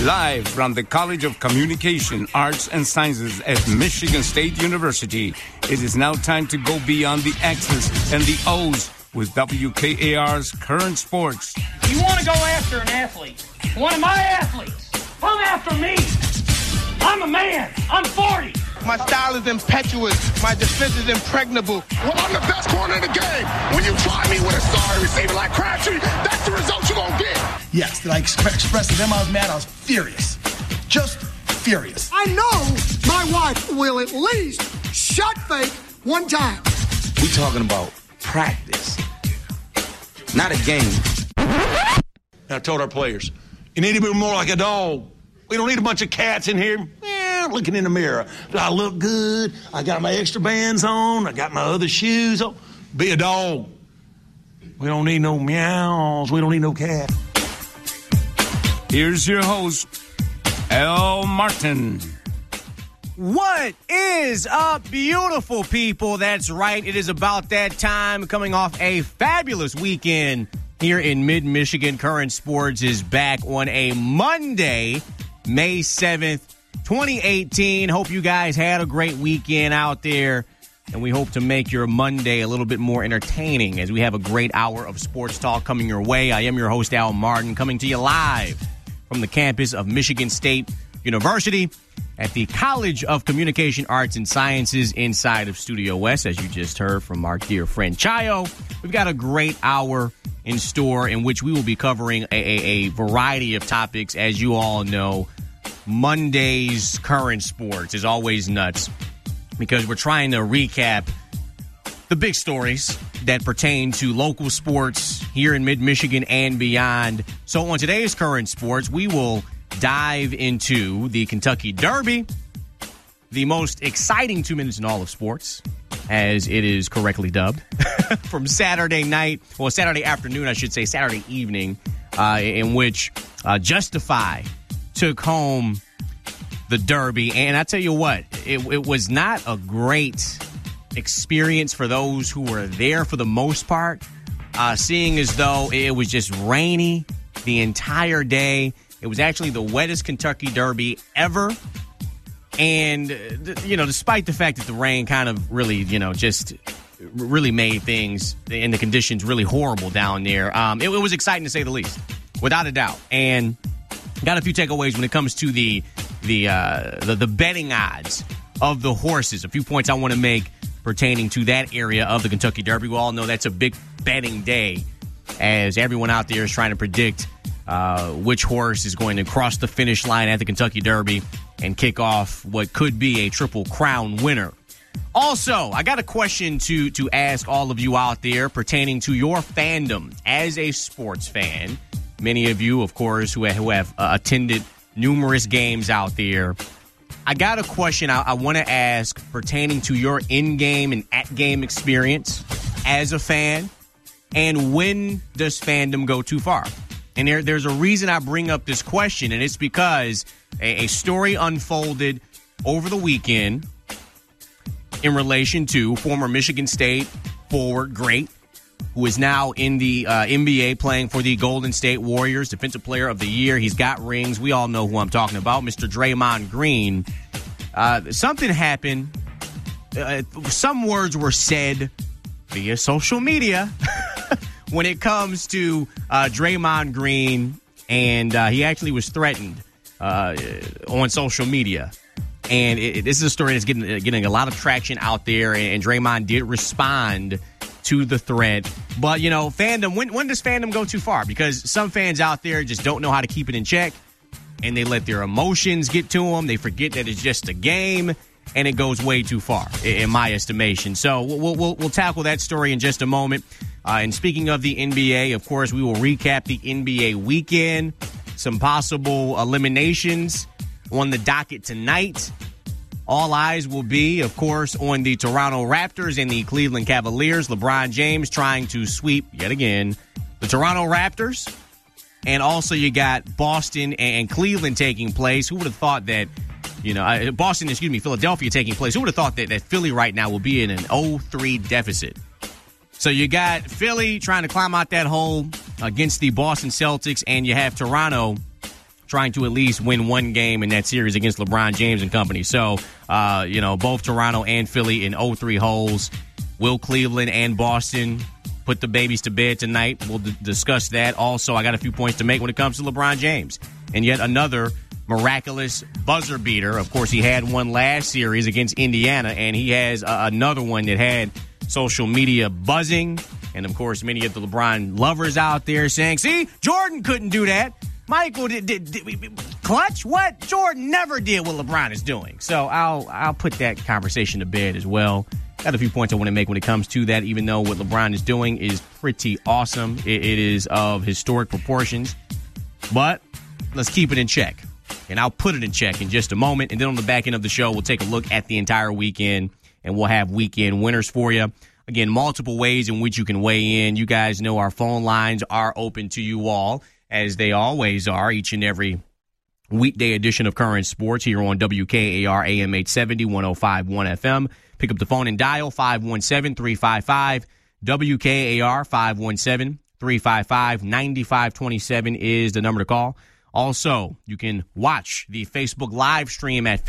Live from the College of Communication, Arts, and Sciences at Michigan State University, it is now time to go beyond the X's and the O's with WKAR's Current Sports. You want to go after an athlete, one of my athletes, come after me. I'm a man. I'm 40. My style is impetuous. My defense is impregnable. Well, I'm the best corner in the game. When you try me with a sorry receiver like Crabtree, that's the result you're going to get. Yes, that I expressed to them I was mad. I was furious. Just furious. I know my wife will at least shot fake one time. We talking about practice, not a game. I told our players, you need to be more like a dog. We don't need a bunch of cats in here looking in the mirror. Do I look good? I got my extra bands on. I got my other shoes on. Be a dog. We don't need no meows. We don't need no cat. Here's your host, Al Martin. What is up, beautiful people? That's right. It is about that time, coming off a fabulous weekend here in mid-Michigan. Current Sports is back on a Monday, May 7th, 2018. Hope you guys had a great weekend out there, and we hope to make your Monday a little bit more entertaining as we have a great hour of sports talk coming your way. I am your host, Al Martin, coming to you live from the campus of Michigan State University at the College of Communication, Arts, and Sciences inside of Studio West, as you just heard from our dear friend Chayo. We've got a great hour in store in which we will be covering a variety of topics. As you all know, Monday's Current Sports is always nuts because we're trying to recap the big stories that pertain to local sports here in mid-Michigan and beyond. So on today's Current Sports, we will dive into the Kentucky Derby, the most exciting 2 minutes in all of sports, as it is correctly dubbed, from Saturday afternoon, I should say, Saturday evening, in which Justify took home the Derby. And I tell you what, it was not a great experience for those who were there for the most part, seeing as though it was just rainy the entire day. It was actually the wettest Kentucky Derby ever. And, despite the fact that the rain kind of really, just really made things and the conditions really horrible down there, it was exciting to say the least, without a doubt. And got a few takeaways when it comes to the betting odds of the horses. A few points I want to make pertaining to that area of the Kentucky Derby. We all know that's a big betting day, as everyone out there is trying to predict which horse is going to cross the finish line at the Kentucky Derby and kick off what could be a Triple Crown winner. Also, I got a question to ask all of you out there pertaining to your fandom as a sports fan. Many of you, of course, who have attended numerous games out there. I got a question I want to ask pertaining to your in-game and at-game experience as a fan, and when does fandom go too far? And there's a reason I bring up this question, and it's because a story unfolded over the weekend in relation to former Michigan State forward great, who is now in the NBA playing for the Golden State Warriors, Defensive Player of the Year. He's got rings. We all know who I'm talking about, Mr. Draymond Green. Something happened. Some words were said via social media when it comes to Draymond Green, and he actually was threatened on social media. And this is a story that's getting a lot of traction out there, and Draymond did respond to the threat. But, fandom, when does fandom go too far? Because some fans out there just don't know how to keep it in check, and they let their emotions get to them. They forget that it's just a game, and it goes way too far, in my estimation. So we'll tackle that story in just a moment. And speaking of the NBA, of course, we will recap the NBA weekend, some possible eliminations on the docket tonight. All eyes will be, of course, on the Toronto Raptors and the Cleveland Cavaliers. LeBron James trying to sweep, yet again, the Toronto Raptors. And also you got Boston and Cleveland taking place. Who would have thought that, Philadelphia taking place. Who would have thought that Philly right now will be in an 0-3 deficit? So you got Philly trying to climb out that hole against the Boston Celtics, and you have Toronto trying to at least win one game in that series against LeBron James and company. So, both Toronto and Philly in 0-3 holes. Will Cleveland and Boston put the babies to bed tonight? We'll discuss that. Also, I got a few points to make when it comes to LeBron James. And yet another miraculous buzzer beater. Of course, he had one last series against Indiana, and he has another one that had social media buzzing. And, of course, many of the LeBron lovers out there saying, see, Jordan couldn't do that. Michael did clutch? What? Jordan never did what LeBron is doing. So I'll put that conversation to bed as well. Got a few points I want to make when it comes to that, even though what LeBron is doing is pretty awesome. It is of historic proportions. But let's keep it in check. And I'll put it in check in just a moment. And then on the back end of the show, we'll take a look at the entire weekend, and we'll have weekend winners for you. Again, multiple ways in which you can weigh in. You guys know our phone lines are open to you all, as they always are, each and every weekday edition of Current Sports here on WKAR AM 870, 105.1 FM. Pick up the phone and dial 517-355. WKAR 517-355-9527 is the number to call. Also, you can watch the Facebook live stream at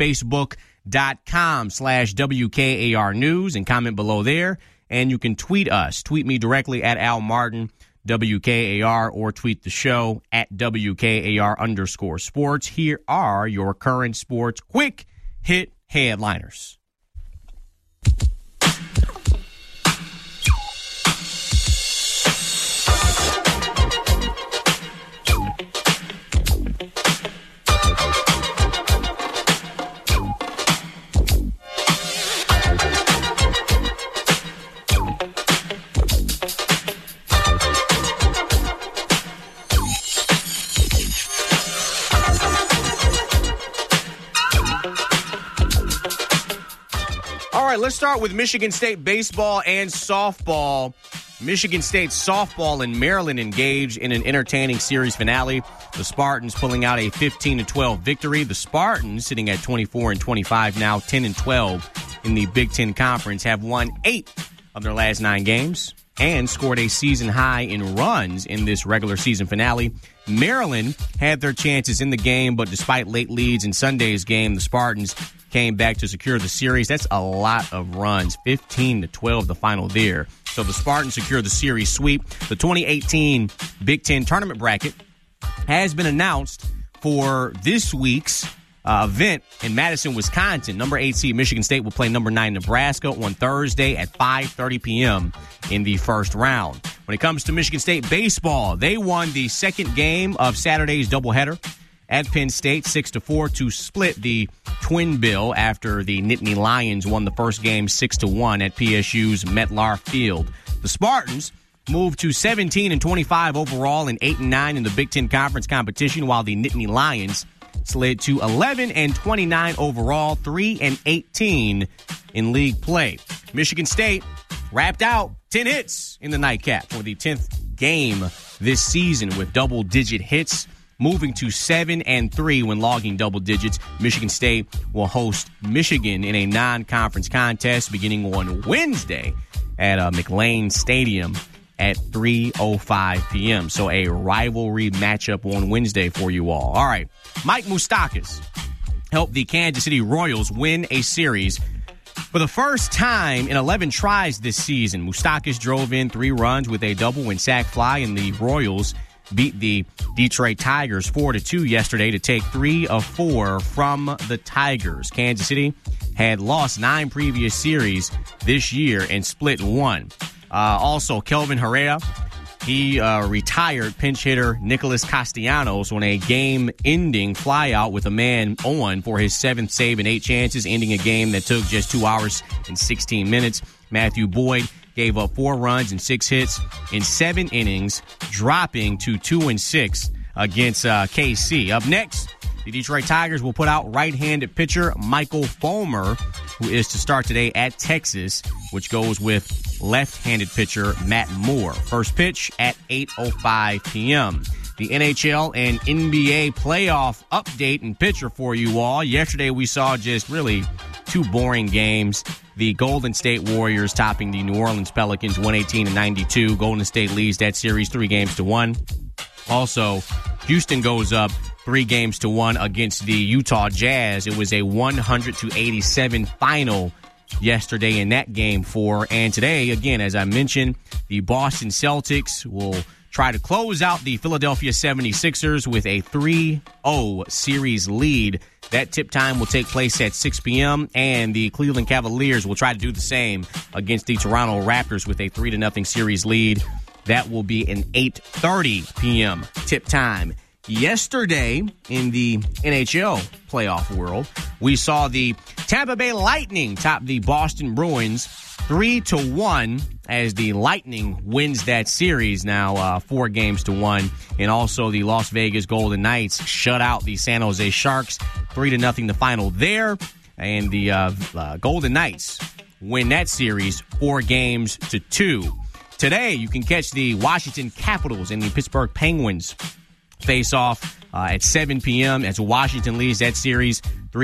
facebook.com/WKAR News and comment below there. And you can tweet us. Tweet me directly at Al Martin, WKAR, or tweet the show at WKAR_sports. Here are your Current Sports quick hit headliners. Let's start with Michigan State baseball and softball. Michigan State softball and Maryland engaged in an entertaining series finale. The Spartans pulling out a 15-12 victory. The Spartans, sitting at 24-25 now, 10-12 in the Big Ten Conference, have won 8 of their last 9 games and scored a season high in runs in this regular season finale. Maryland had their chances in the game, but despite late leads in Sunday's game, the Spartans came back to secure the series. That's a lot of runs, 15-12 the final there. So the Spartans secure the series sweep. The 2018 Big Ten tournament bracket has been announced for this week's event in Madison, Wisconsin. Number 8 seed Michigan State will play number 9 Nebraska on Thursday at 5:30 p.m. in the first round. When it comes to Michigan State baseball, they won the second game of Saturday's doubleheader at Penn State 6-4 to split the twin bill after the Nittany Lions won the first game 6-1 at PSU's MetLife Field. The Spartans moved to 17-25 overall and 8-9 in the Big Ten Conference competition, while the Nittany Lions slid to 11-29 overall, 3-18 in league play. Michigan State wrapped out 10 hits in the nightcap for the 10th game this season with double-digit hits, moving to 7-3 when logging double digits. Michigan State will host Michigan in a non-conference contest beginning on Wednesday at McLean Stadium at 3:05 p.m. So a rivalry matchup on Wednesday for you all. All right, Mike Moustakas helped the Kansas City Royals win a series for the first time in 11 tries this season. Moustakas drove in 3 runs with a double and sac fly, and the Royals beat the Detroit Tigers 4-2 yesterday to take 3 of 4 from the Tigers. Kansas City had lost 9 previous series this year and split 1. Also, Kelvin Herrera, he retired pinch hitter Nicholas Castellanos on a game-ending flyout with a man on for his 7th save in 8 chances, ending a game that took just 2 hours and 16 minutes. Matthew Boyd gave up 4 runs and 6 hits in 7 innings, dropping to 2-6 against KC. Up next, the Detroit Tigers will put out right-handed pitcher Michael Fulmer, who is to start today at Texas, which goes with left-handed pitcher Matt Moore. First pitch at 8:05 p.m. The NHL and NBA playoff update and picture for you all. Yesterday we saw just really 2 boring games. The Golden State Warriors topping the New Orleans Pelicans 118-92. Golden State leads that series 3-1. Also, Houston goes up 3-1 against the Utah Jazz. It was a 100-87 final yesterday in that game 4. And today, again, as I mentioned, the Boston Celtics will try to close out the Philadelphia 76ers with a 3-0 series lead. That tip time will take place at 6 p.m., and the Cleveland Cavaliers will try to do the same against the Toronto Raptors with a 3-0 series lead. That will be an 8:30 p.m. tip time. Yesterday, in the NHL playoff world, we saw the Tampa Bay Lightning top the Boston Bruins 3-1 as the Lightning wins that series now 4-1. And also the Las Vegas Golden Knights shut out the San Jose Sharks 3-0 the final there. And the Golden Knights win that series 4-2. Today, you can catch the Washington Capitals and the Pittsburgh Penguins face off at 7 p.m. as Washington leads that series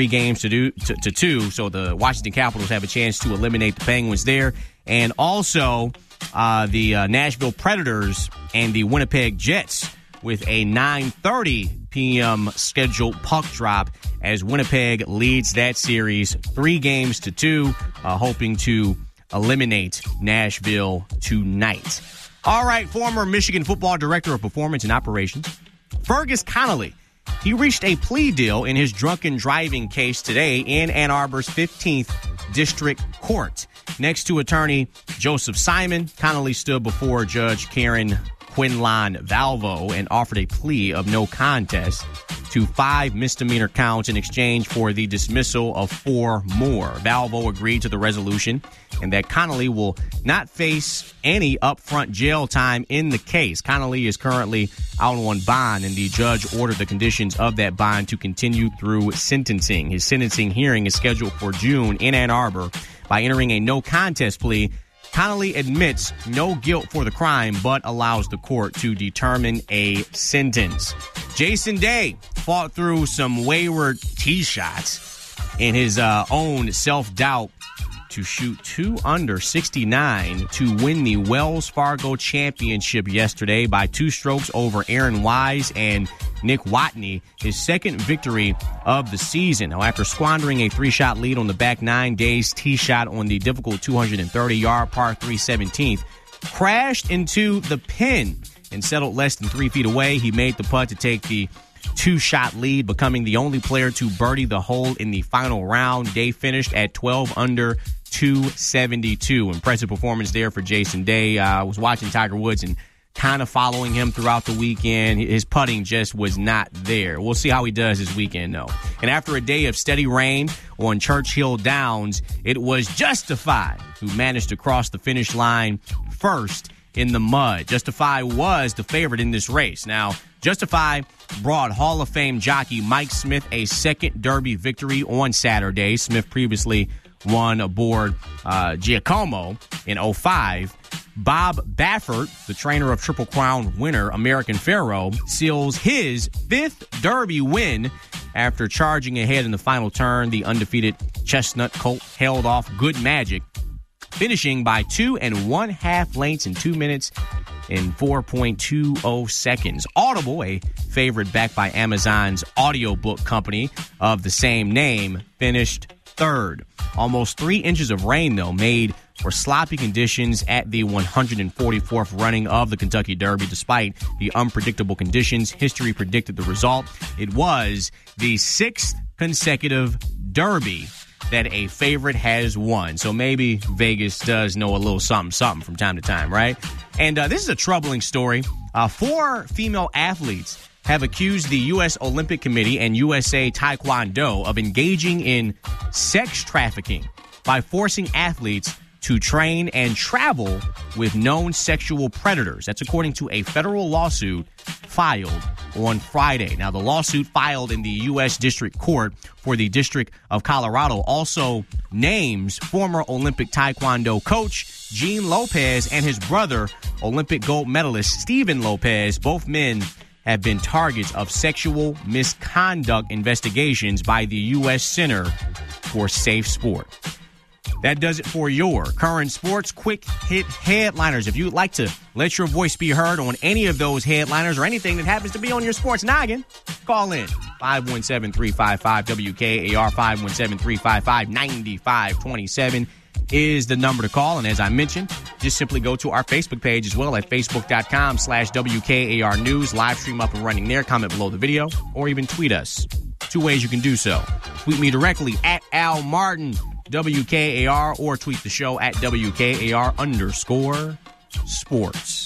3-2. So the Washington Capitals have a chance to eliminate the Penguins there. And also the Nashville Predators and the Winnipeg Jets with a 9:30 p.m. scheduled puck drop as Winnipeg leads that series 3-2, hoping to eliminate Nashville tonight. All right, former Michigan football director of performance and operations, Fergus Connolly. He reached a plea deal in his drunken driving case today in Ann Arbor's 15th District Court. Next to attorney Joseph Simon, Connolly stood before Judge Karen Quinlan Valvo and offered a plea of no contest to 5 misdemeanor counts in exchange for the dismissal of 4 more. Valvo agreed to the resolution and that Connolly will not face any upfront jail time in the case. Connolly is currently out on bond, and the judge ordered the conditions of that bond to continue through sentencing. His sentencing hearing is scheduled for June in Ann Arbor. By entering a no contest plea, Connolly admits no guilt for the crime, but allows the court to determine a sentence. Jason Day fought through some wayward tee shots in his own self-doubt to shoot 2 under 69 to win the Wells Fargo Championship yesterday by 2 strokes over Aaron Wise and Nick Watney, his second victory of the season. Now, after squandering a 3-shot lead on the back 9 days, tee shot on the difficult 230-yard par 3 17th, crashed into the pin and settled less than 3 feet away. He made the putt to take the 2-shot lead, becoming the only player to birdie the hole in the final round. Day finished at 12 under 272. Impressive performance there for Jason Day. I was watching Tiger Woods and kind of following him throughout the weekend. His putting just was not there. We'll see how he does this weekend, though. And after a day of steady rain on Churchill Downs, it was Justify who managed to cross the finish line first in the mud. Justify was the favorite in this race. Now, Justify brought Hall of Fame jockey Mike Smith a second Derby victory on Saturday. Smith previously won aboard Giacomo in 2005. Bob Baffert, the trainer of Triple Crown winner American Pharoah, seals his 5th Derby win after charging ahead in the final turn. The undefeated Chestnut Colt held off Good Magic, finishing by 2 1/2 lengths in 2 minutes in 4.20 seconds. Audible, a favorite backed by Amazon's audiobook company of the same name, finished 3rd. Almost 3 inches of rain, though, made for sloppy conditions at the 144th running of the Kentucky Derby. Despite the unpredictable conditions, history predicted the result. It was the 6th consecutive Derby that a favorite has won. So maybe Vegas does know a little something from time to time, right? And this is a troubling story. 4 female athletes have accused the U.S. Olympic Committee and USA Taekwondo of engaging in sex trafficking by forcing athletes to train and travel with known sexual predators. That's according to a federal lawsuit filed on Friday. Now, the lawsuit filed in the U.S. District Court for the District of Colorado also names former Olympic Taekwondo coach Gene Lopez and his brother, Olympic gold medalist Stephen Lopez. Both men have been targets of sexual misconduct investigations by the U.S. Center for Safe Sport. That does it for your Current Sports Quick Hit Headliners. If you'd like to let your voice be heard on any of those headliners or anything that happens to be on your sports noggin, call in 517-355-WKAR, 517-355-9527 is the number to call. And as I mentioned, just simply go to our Facebook page as well at facebook.com/WKAR News. Live stream up and running there. Comment below the video or even tweet us. 2 ways you can do so. Tweet me directly at Al Martin, WKAR, or tweet the show at WKAR_sports.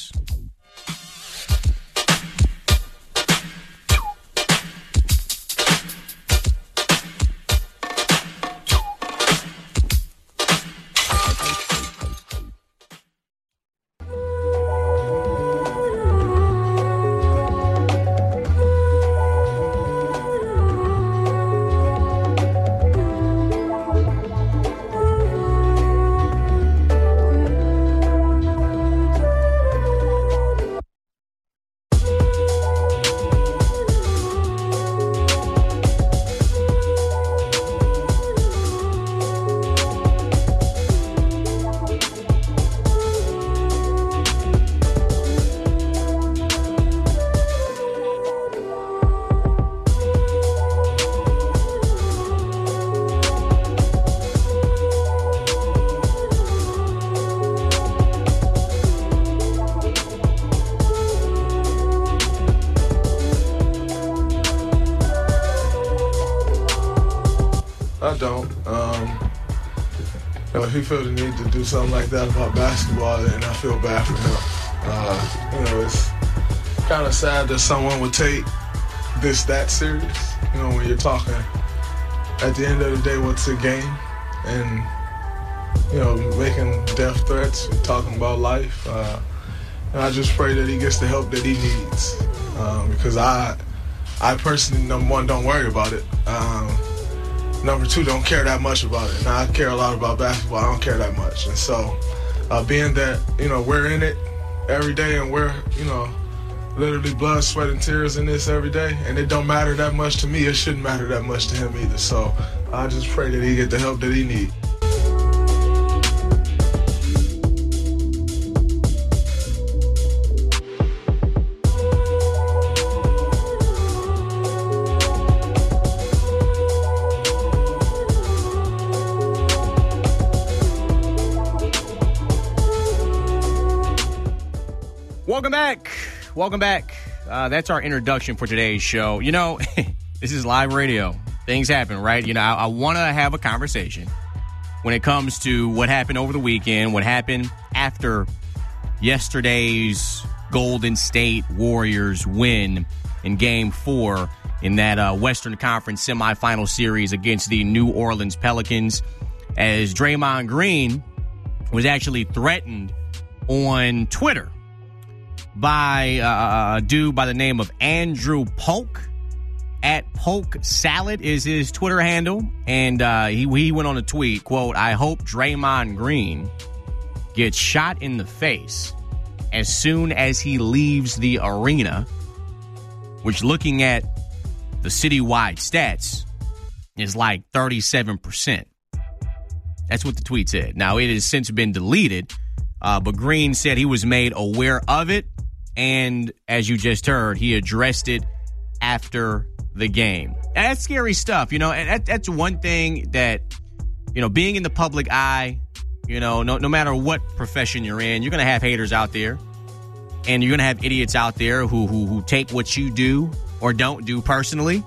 I don't. If he feel the need to do something like that about basketball, then I feel bad for him. It's kind of sad that someone would take this that serious. When you're talking, at the end of the day, what's a game? And, making death threats, talking about life. And I just pray that he gets the help that he needs. Because I personally, number one, don't worry about it. Number two, don't care that much about it. Now, I care a lot about basketball. I don't care that much. And so, being that, we're in it every day and we're, literally blood, sweat, and tears in this every day, and it don't matter that much to me, it shouldn't matter that much to him either. So I just pray that he get the help that he needs. Welcome back. That's our introduction for today's show. This is live radio. Things happen, right? I want to have a conversation when it comes to what happened over the weekend, what happened after yesterday's Golden State Warriors win in Game 4 in that Western Conference semifinal series against the New Orleans Pelicans, as Draymond Green was actually threatened on Twitter by a dude by the name of Andrew Polk. At Polk Salad is his Twitter handle. And he went on a tweet, quote, "I hope Draymond Green gets shot in the face as soon as he leaves the arena," which, looking at the citywide stats, is like 37%. That's what the tweet said. Now, it has since been deleted, but Green said he was made aware of it. And as you just heard, he addressed it after the game. And that's scary stuff, and that's one thing that, being in the public eye, no matter what profession you're in, you're going to have haters out there. And you're going to have idiots out there who take what you do or don't do personally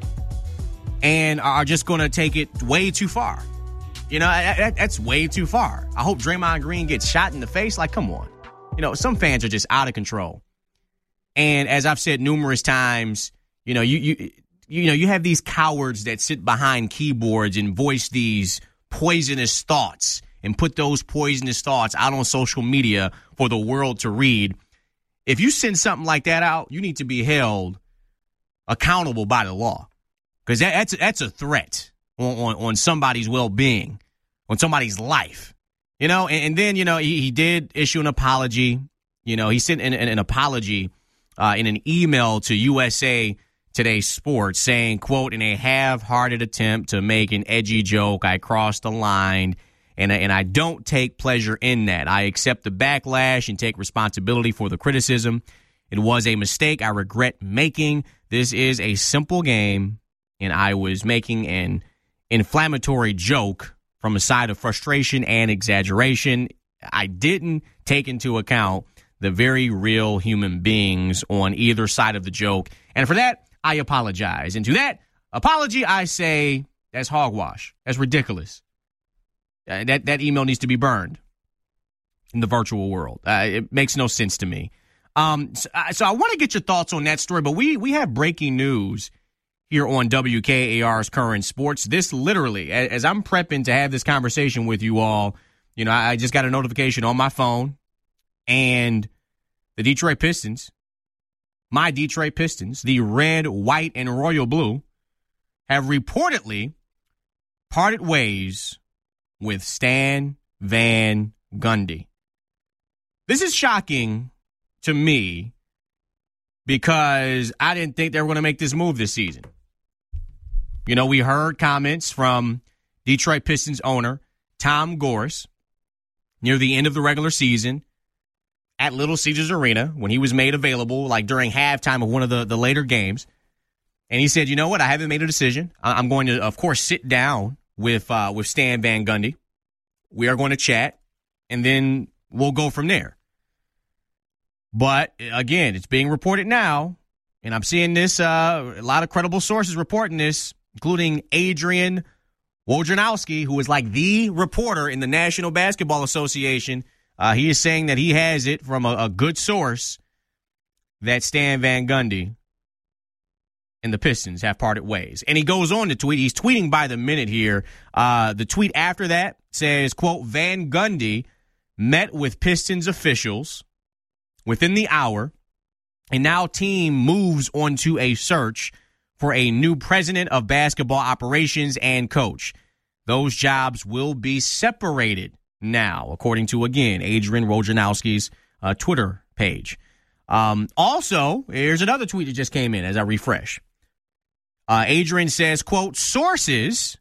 and are just going to take it way too far. That's way too far. I hope Draymond Green gets shot in the face. Like, come on. Some fans are just out of control. And as I've said numerous times, you have these cowards that sit behind keyboards and voice these poisonous thoughts and put those poisonous thoughts out on social media for the world to read. If you send something like that out, you need to be held accountable by the law, because that's a threat on somebody's well-being, on somebody's life. And then, he did issue an apology. He sent an apology in an email to USA Today Sports saying, quote, "In a half-hearted attempt to make an edgy joke, I crossed the line and I don't take pleasure in that. I accept the backlash and take responsibility for the criticism. It was a mistake I regret making. This is a simple game, and I was making an inflammatory joke from a side of frustration and exaggeration. I didn't take into account the very real human beings on either side of the joke. And for that, I apologize. And to that apology, I say that's hogwash. That's ridiculous. That email needs to be burned in the virtual world. It makes no sense to me. So I want to get your thoughts on that story, but we have breaking news here on WKAR's Current Sports. This literally, as I'm prepping to have this conversation with you all, I just got a notification on my phone, and the Detroit Pistons, my Detroit Pistons, the red, white, and royal blue, have reportedly parted ways with Stan Van Gundy. This is shocking to me because I didn't think they were going to make this move this season. We heard comments from Detroit Pistons owner Tom Gores near the end of the regular season at Little Caesars Arena when he was made available, like during halftime of one of the later games. And he said, you know what? I haven't made a decision. I'm going to, of course, sit down with Stan Van Gundy. We are going to chat, and then we'll go from there. But, again, it's being reported now, and I'm seeing this, a lot of credible sources reporting this, including Adrian Wojnarowski, who is like the reporter in the National Basketball Association. He is saying that he has it from a good source that Stan Van Gundy and the Pistons have parted ways. And he goes on to tweet. He's tweeting by the minute here. The tweet after that says, quote, Van Gundy met with Pistons officials within the hour, and now team moves on to a search for a new president of basketball operations and coach. Those jobs will be separated now, according to, again, Adrian Wojnarowski's Twitter page. Also, here's another tweet that just came in as I refresh. Adrian says, quote, sources,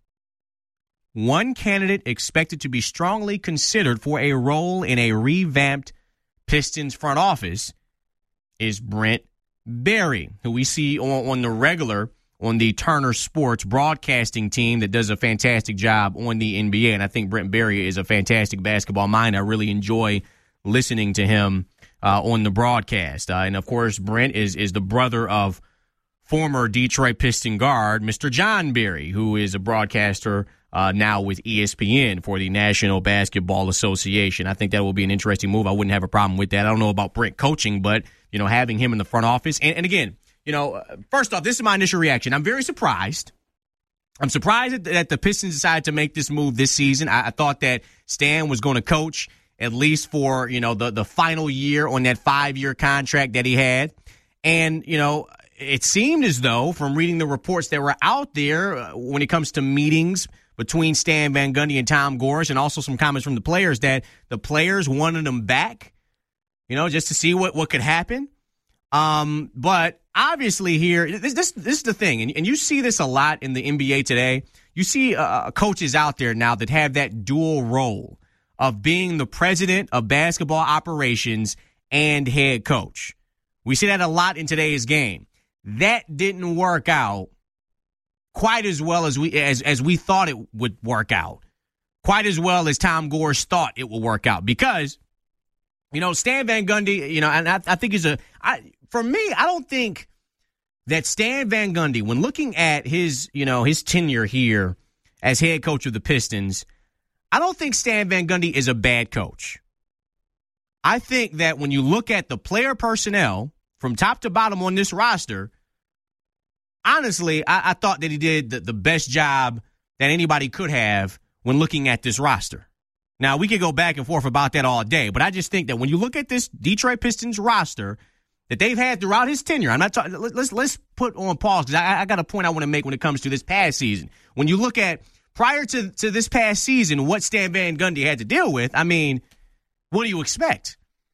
one candidate expected to be strongly considered for a role in a revamped Pistons front office is Brent Barry, who we see on the regular on the Turner Sports broadcasting team that does a fantastic job on the NBA. And I think Brent Barry is a fantastic basketball mind. I really enjoy listening to him on the broadcast. And, of course, Brent is the brother of former Detroit Piston guard, Mr. John Barry, who is a broadcaster now with ESPN for the National Basketball Association. I think that will be an interesting move. I wouldn't have a problem with that. I don't know about Brent coaching, but, having him in the front office. And again, first off, this is my initial reaction. I'm very surprised. I'm surprised that the Pistons decided to make this move this season. I thought that Stan was going to coach at least for, the final year on that 5-year contract that he had. And, it seemed as though from reading the reports that were out there when it comes to meetings between Stan Van Gundy and Tom Gores, and also some comments from the players, that the players wanted him back, just to see what could happen. But obviously here, this is the thing, and you see this a lot in the NBA today. You see coaches out there now that have that dual role of being the president of basketball operations and head coach. We see that a lot in today's game. That didn't work out quite as well as we thought it would work out, quite as well as Tom Gores thought it would work out, because Stan Van Gundy, and I think for me, I don't think that Stan Van Gundy, when looking at his tenure here as head coach of the Pistons, I don't think Stan Van Gundy is a bad coach. I think that when you look at the player personnel from top to bottom on this roster, honestly, I thought that he did the best job that anybody could have when looking at this roster. Now, we could go back and forth about that all day, but I just think that when you look at this Detroit Pistons roster that they've had throughout his tenure, I'm not talking. Let's put on pause, because I got a point I want to make when it comes to this past season. When you look at prior to this past season, what Stan Van Gundy had to deal with, I mean, what do you expect?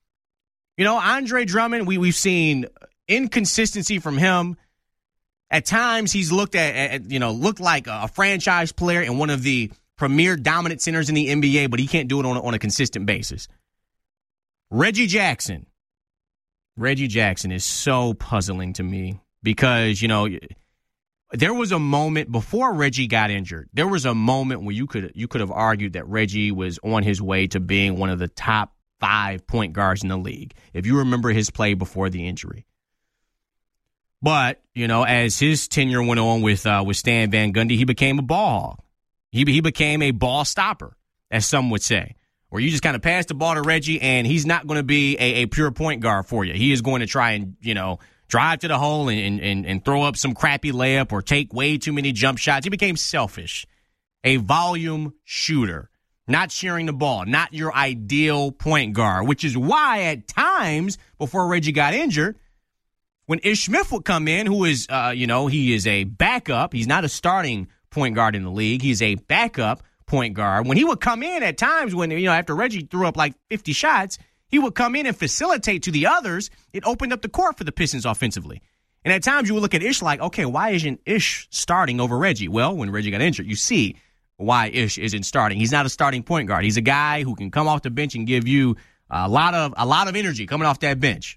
Andre Drummond, we've seen inconsistency from him. At times, he's looked like a franchise player and one of the premier dominant centers in the NBA, but he can't do it on a consistent basis. Reggie Jackson. Reggie Jackson is so puzzling to me because, there was a moment before Reggie got injured. There was a moment where you could have argued that Reggie was on his way to being one of the top 5 point guards in the league, if you remember his play before the injury. But, as his tenure went on with Stan Van Gundy, he became a ball hog. He became a ball stopper, as some would say, where you just kind of pass the ball to Reggie, and he's not going to be a pure point guard for you. He is going to try and, drive to the hole and throw up some crappy layup or take way too many jump shots. He became selfish, a volume shooter, not sharing the ball, not your ideal point guard, which is why at times before Reggie got injured, when Ish Smith would come in, who is, he is a backup. He's not a starting point guard in the league. He's a backup point guard. When he would come in at times when, after Reggie threw up like 50 shots, he would come in and facilitate to the others. It opened up the court for the Pistons offensively. And at times you would look at Ish like, okay, why isn't Ish starting over Reggie? Well, when Reggie got injured, you see why Ish isn't starting. He's not a starting point guard. He's a guy who can come off the bench and give you a lot of energy coming off that bench.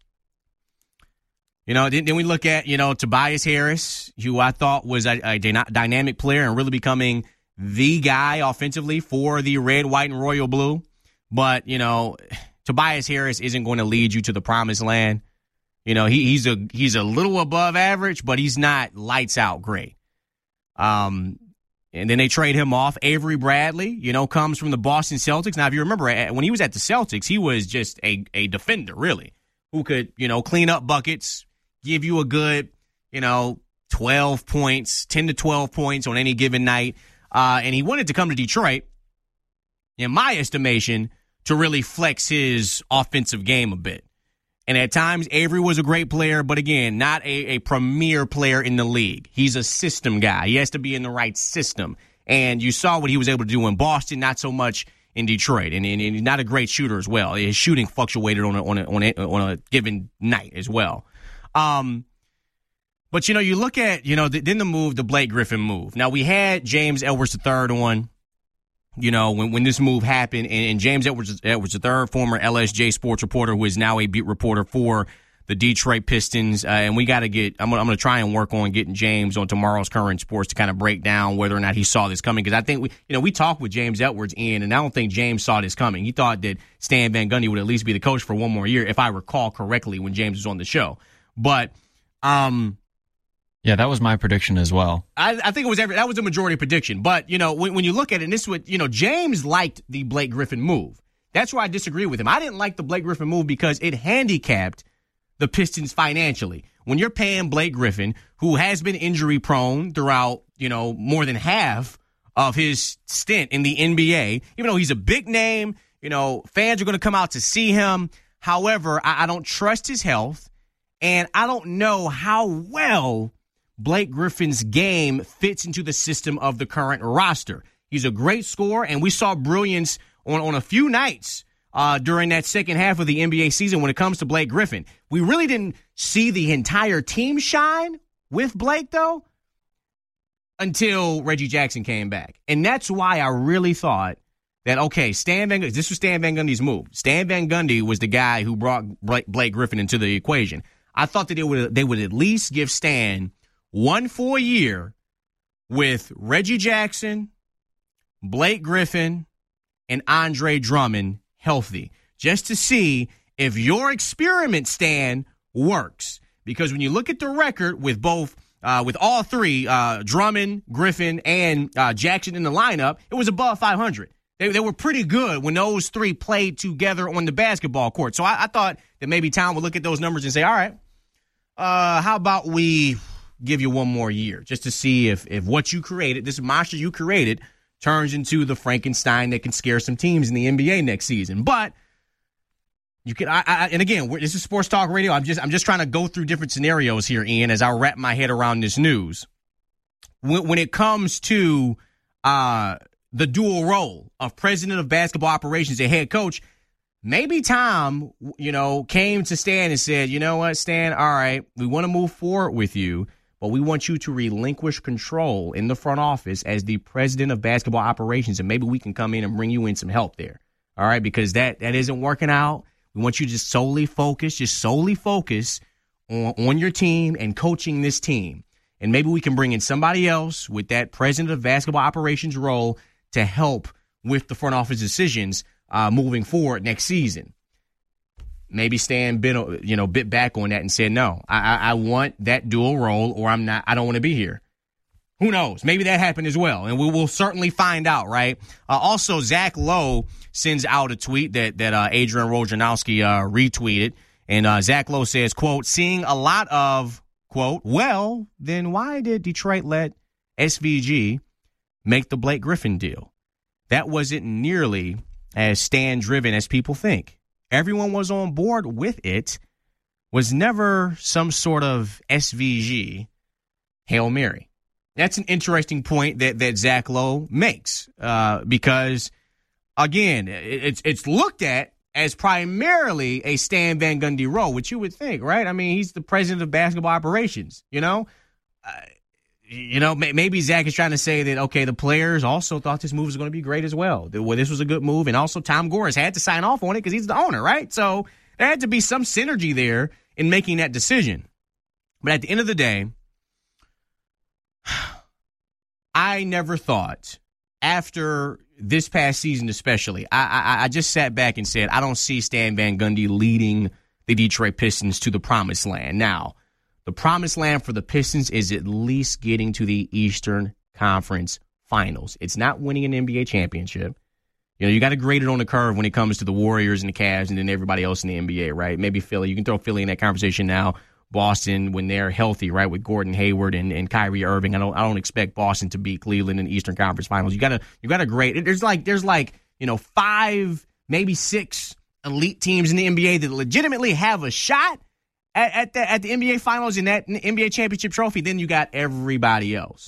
Then we look at, Tobias Harris, who I thought was a dynamic player and really becoming the guy offensively for the red, white, and royal blue. But, Tobias Harris isn't going to lead you to the promised land. He's a little above average, but he's not lights out great. And then they trade him off. Avery Bradley, comes from the Boston Celtics. Now, if you remember, when he was at the Celtics, he was just a defender, really, who could, clean up buckets, give you a good, 12 points, 10 to 12 points on any given night. And he wanted to come to Detroit, in my estimation, to really flex his offensive game a bit. And at times, Avery was a great player, but again, not a premier player in the league. He's a system guy. He has to be in the right system. And you saw what he was able to do in Boston, not so much in Detroit. And he's not a great shooter as well. His shooting fluctuated on a given night as well. But, you look at, then the Blake Griffin move. Now, we had James Edwards III on, when this move happened, and James Edwards III, former LSJ sports reporter, who is now a beat reporter for the Detroit Pistons. And we got to I'm going to try and work on getting James on tomorrow's Current Sports to kind of break down whether or not he saw this coming. Because I think we talked with James Edwards and I don't think James saw this coming. He thought that Stan Van Gundy would at least be the coach for one more year, if I recall correctly, when James was on the show. But, yeah, that was my prediction as well. I think that was a majority prediction. But, when you look at it, and this is what, James liked the Blake Griffin move. That's where I disagree with him. I didn't like the Blake Griffin move because it handicapped the Pistons financially. When you're paying Blake Griffin, who has been injury prone throughout, more than half of his stint in the NBA, even though he's a big name, fans are going to come out to see him. However, I don't trust his health, and I don't know how well Blake Griffin's game fits into the system of the current roster. He's a great scorer, and we saw brilliance on a few nights during that second half of the NBA season when it comes to Blake Griffin. We really didn't see the entire team shine with Blake, though, until Reggie Jackson came back. And that's why I really thought that, okay, this was Stan Van Gundy's move. Stan Van Gundy was the guy who brought Blake Griffin into the equation. I thought that they would at least give Stan one full year with Reggie Jackson, Blake Griffin, and Andre Drummond healthy, just to see if your experiment, Stan, works. Because when you look at the record with all three, Drummond, Griffin, and Jackson in the lineup, it was above 500. They were pretty good when those three played together on the basketball court. So I thought that maybe Tom would look at those numbers and say, all right, how about we give you one more year just to see if what you created, this monster you created, turns into the Frankenstein that can scare some teams in the NBA next season. But you can, and again, this is Sports Talk Radio. I'm just trying to go through different scenarios here, Ian, as I wrap my head around this news. When it comes to the dual role of president of basketball operations and head coach, maybe Tom, came to Stan and said, you know what, Stan, all right, we want to move forward with you, but we want you to relinquish control in the front office as the president of basketball operations, and maybe we can come in and bring you in some help there. All right, because that isn't working out. We want you to just solely focus on your team and coaching this team. And maybe we can bring in somebody else with that president of basketball operations role to help with the front office decisions moving forward next season. Maybe Stan bit back on that and said, no, I want that dual role, or I don't want to be here. Who knows? Maybe that happened as well, and we will certainly find out, right? Also, Zach Lowe sends out a tweet that Adrian Wojnarowski retweeted, and Zach Lowe says, quote, seeing a lot of, quote, well, then why did Detroit let SVG make the Blake Griffin deal? That wasn't nearly as Stan-driven as people think. Everyone was on board with it. Was never some sort of SVG Hail Mary. That's an interesting point that Zach Lowe makes because, again, it's looked at as primarily a Stan Van Gundy role, which you would think, right? I mean, he's the president of basketball operations, maybe Zach is trying to say that, okay, the players also thought this move was going to be great as well. This was a good move, and also Tom Gores had to sign off on it because he's the owner, right? So there had to be some synergy there in making that decision. But at the end of the day, I never thought, after this past season especially, I just sat back and said, I don't see Stan Van Gundy leading the Detroit Pistons to the promised land. Now, the promised land for the Pistons is at least getting to the Eastern Conference Finals. It's not winning an NBA championship. You got to grade it on the curve when it comes to the Warriors and the Cavs and then everybody else in the NBA, right? Maybe Philly. You can throw Philly in that conversation now. Boston, when they're healthy, right, with Gordon Hayward and Kyrie Irving. I don't expect Boston to beat Cleveland in the Eastern Conference Finals. You gotta grade. There's like 5, maybe 6 elite teams in the NBA that legitimately have a shot at the NBA Finals and that NBA championship trophy. Then you got everybody else.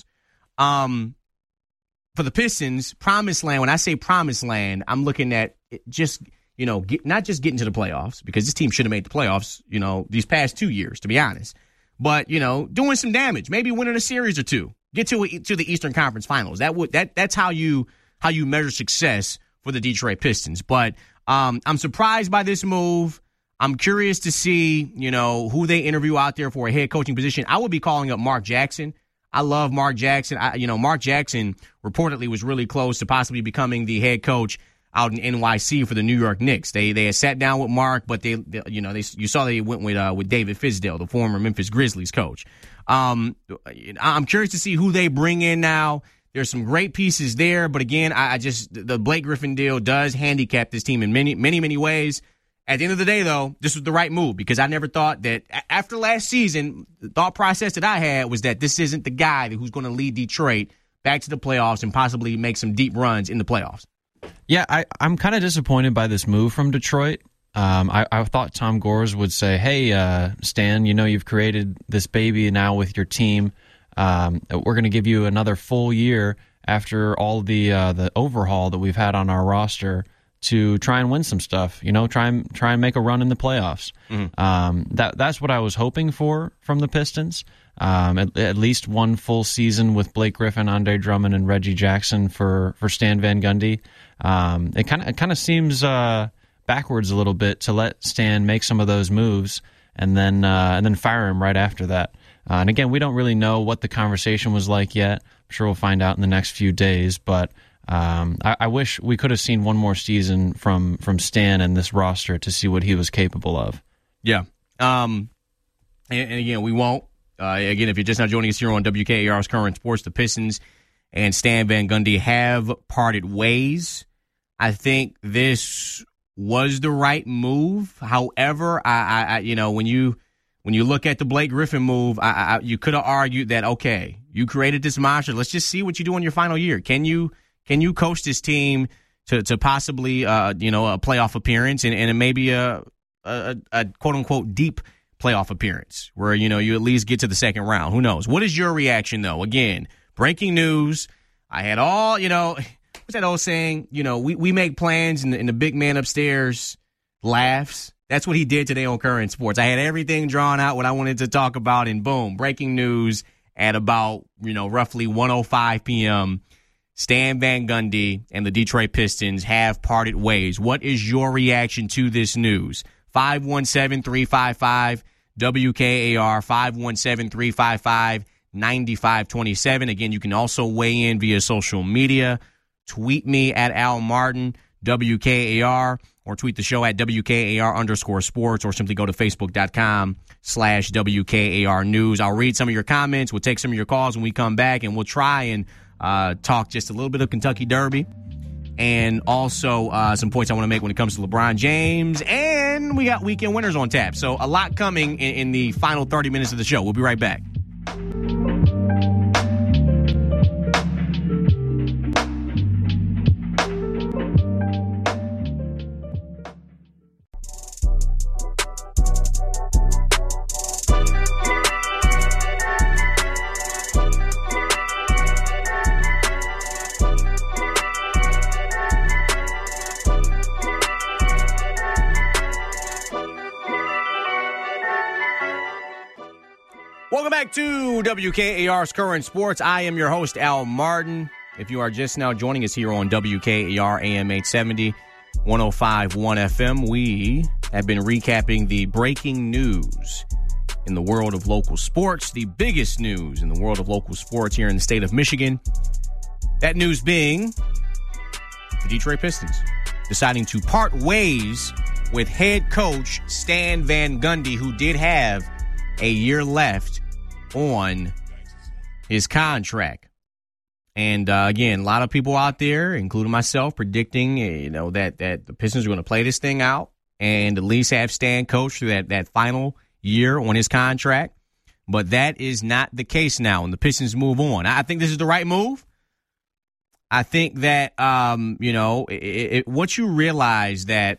For the Pistons, promised land. When I say promised land, I'm looking at just. Not just getting to the playoffs, because this team should have made the playoffs, these past 2 years, to be honest. But, doing some damage, maybe winning a series or two, get to the Eastern Conference Finals. That's how you measure success for the Detroit Pistons. But I'm surprised by this move. I'm curious to see, who they interview out there for a head coaching position. I would be calling up Mark Jackson. I love Mark Jackson. Mark Jackson reportedly was really close to possibly becoming the head coach out in NYC for the New York Knicks. They had sat down with Mark, but you saw they went with David Fizdale, the former Memphis Grizzlies coach. I'm curious to see who they bring in now. There's some great pieces there, but again, the Blake Griffin deal does handicap this team in many, many, many ways. At the end of the day, though, this was the right move because I never thought that after last season, the thought process that I had was that this isn't the guy who's going to lead Detroit back to the playoffs and possibly make some deep runs in the playoffs. Yeah, I'm kind of disappointed by this move from Detroit. I thought Tom Gores would say, hey, Stan, you've created this baby now with your team. We're going to give you another full year after all the overhaul that we've had on our roster to try and win some stuff, try and make a run in the playoffs. Mm-hmm. That's what I was hoping for from the Pistons. At least one full season with Blake Griffin, Andre Drummond, and Reggie Jackson for Stan Van Gundy. It kind of seems backwards a little bit to let Stan make some of those moves and then fire him right after that. And again, we don't really know what the conversation was like yet. I'm sure we'll find out in the next few days. But I wish we could have seen one more season from Stan and this roster to see what he was capable of. Yeah. And again, we won't. Again, if you're just now joining us here on WKAR's Current Sports, the Pistons and Stan Van Gundy have parted ways. I think this was the right move. However, when you look at the Blake Griffin move, you could have argued that, okay, you created this monster. Let's just see what you do in your final year. Can you coach this team to possibly a playoff appearance and maybe a quote unquote deep playoff appearance where, you at least get to the second round. Who knows? What is your reaction, though? Again, breaking news. I had all, what's that old saying? We make plans and the big man upstairs laughs. That's what he did today on Current Sports. I had everything drawn out, what I wanted to talk about, and boom, breaking news. at about, roughly 1:05 p.m., Stan Van Gundy and the Detroit Pistons have parted ways. What is your reaction to this news? 517-355-WKAR, 517-355-9527. Again, you can also weigh in via social media. Tweet me at Al Martin, WKAR, or tweet the show at WKAR_sports, or simply go to Facebook.com/WKAR News. I'll read some of your comments. We'll take some of your calls when we come back, and we'll try and talk just a little bit of Kentucky Derby and also some points I want to make when it comes to LeBron James. And we got weekend winners on tap. So a lot coming in the final 30 minutes of the show. We'll be right back. Welcome back to WKAR's Current Sports. I am your host, Al Martin. If you are just now joining us here on WKAR AM 870, 105.1 FM, we have been recapping the breaking news in the world of local sports, the biggest news in the world of local sports here in the state of Michigan. That news being the Detroit Pistons deciding to part ways with head coach Stan Van Gundy, who did have a year left on his contract. And again, a lot of people out there, including myself, predicting that the Pistons are going to play this thing out and at least have Stan coach through that final year on his contract. But that is not the case now, and the Pistons move on. I think this is the right move. I think that once you realize that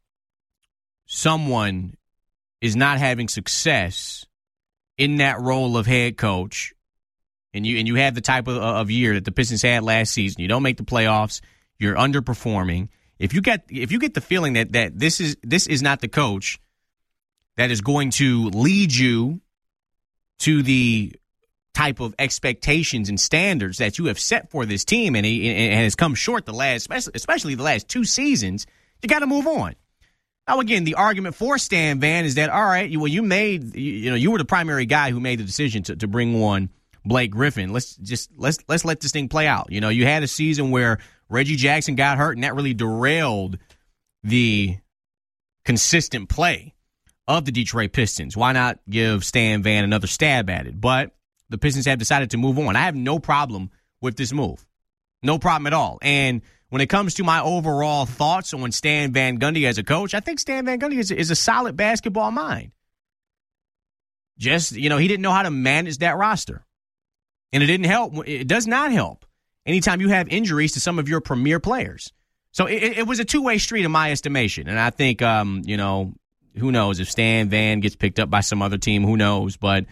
someone is not having success in that role of head coach, and you have the type of year that the Pistons had last season, you don't make the playoffs, you're underperforming. If you get the feeling that this is not the coach that is going to lead you to the type of expectations and standards that you have set for this team, and has come short especially the last two seasons, you got to move on. Now, again, the argument for Stan Van is that, all right, you were the primary guy who made the decision to bring on Blake Griffin. Let's let this thing play out. You had a season where Reggie Jackson got hurt, and that really derailed the consistent play of the Detroit Pistons. Why not give Stan Van another stab at it? But the Pistons have decided to move on. I have no problem with this move. No problem at all. And when it comes to my overall thoughts on Stan Van Gundy as a coach, I think Stan Van Gundy is a solid basketball mind. Just, he didn't know how to manage that roster. And it didn't help. It does not help anytime you have injuries to some of your premier players. So it was a two-way street in my estimation. And I think, who knows if Stan Van gets picked up by some other team, who knows? But,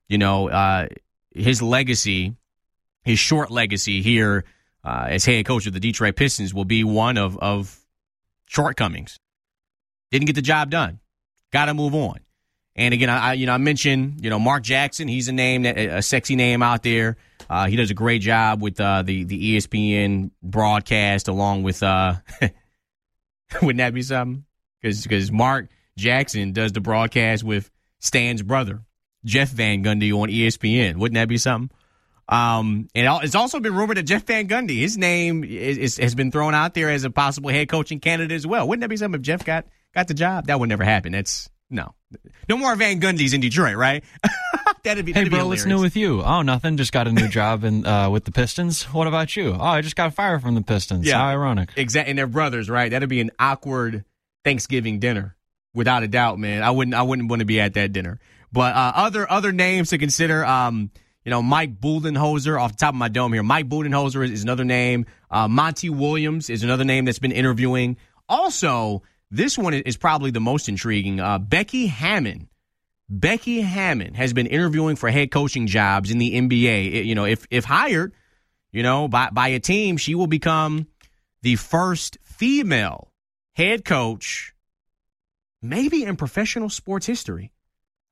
his legacy, his short legacy here, as head coach of the Detroit Pistons will be one of shortcomings. Didn't get the job done. Got to move on. And again, I mentioned, Mark Jackson. He's a sexy name out there. He does a great job with the ESPN broadcast, along with wouldn't that be something? Because Mark Jackson does the broadcast with Stan's brother, Jeff Van Gundy, on ESPN. Wouldn't that be something? And it's also been rumored that Jeff Van Gundy, his name has been thrown out there as a possible head coaching candidate as well. Wouldn't that be something if Jeff got the job? That would never happen. No more Van Gundys in Detroit, right? That'd be bro, hilarious. What's new with you? Oh, nothing. Just got a new job with the Pistons. What about you? Oh, I just got fired from the Pistons. Yeah, how ironic. Exactly. And they're brothers, right? That'd be an awkward Thanksgiving dinner, without a doubt, man. I wouldn't want to be at that dinner. But other names to consider. Mike Budenholzer, off the top of my dome here. Mike Budenholzer is another name. Monty Williams is another name that's been interviewing. Also, this one is probably the most intriguing. Becky Hammon. Becky Hammon has been interviewing for head coaching jobs in the NBA. If hired, by a team, she will become the first female head coach, maybe in professional sports history.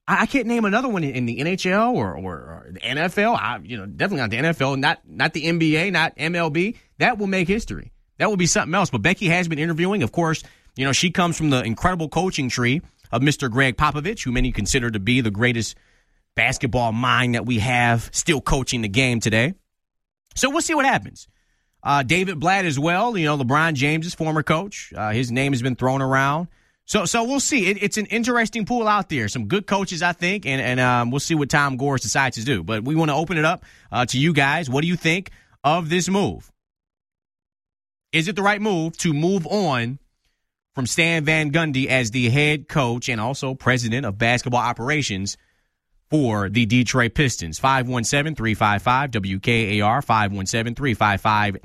I can't name another one in the NHL or the NFL. Definitely not the NFL, not the NBA, not MLB. That will make history. That will be something else. But Becky has been interviewing. Of course, she comes from the incredible coaching tree of Mr. Greg Popovich, who many consider to be the greatest basketball mind that we have still coaching the game today. So we'll see what happens. David Blatt as well, LeBron James' former coach. His name has been thrown around. So we'll see. It's an interesting pool out there. Some good coaches, I think, and we'll see what Tom Gores decides to do. But we want to open it up to you guys. What do you think of this move? Is it the right move to move on from Stan Van Gundy as the head coach and also president of basketball operations for the Detroit Pistons? 517-355-WKAR,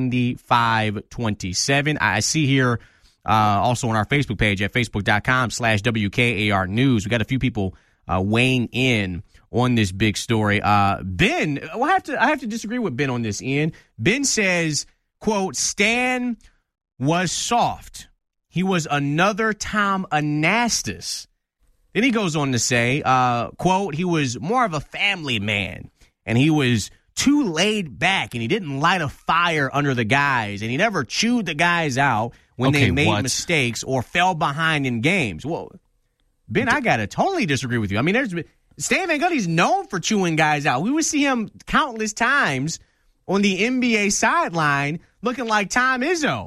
517-355-9527. I see here also on our Facebook page at facebook.com/WKAR News. We got a few people weighing in on this big story. Ben, I have to disagree with Ben on this, Ian. Ben says, quote, Stan was soft. He was another Tom Anastas. Then he goes on to say, quote, he was more of a family man, and he was too laid back, and he didn't light a fire under the guys, and he never chewed the guys out when they made mistakes or fell behind in games. Well, Ben, I got to totally disagree with you. I mean, Stan Van Gundy's known for chewing guys out. We would see him countless times on the NBA sideline looking like Tom Izzo.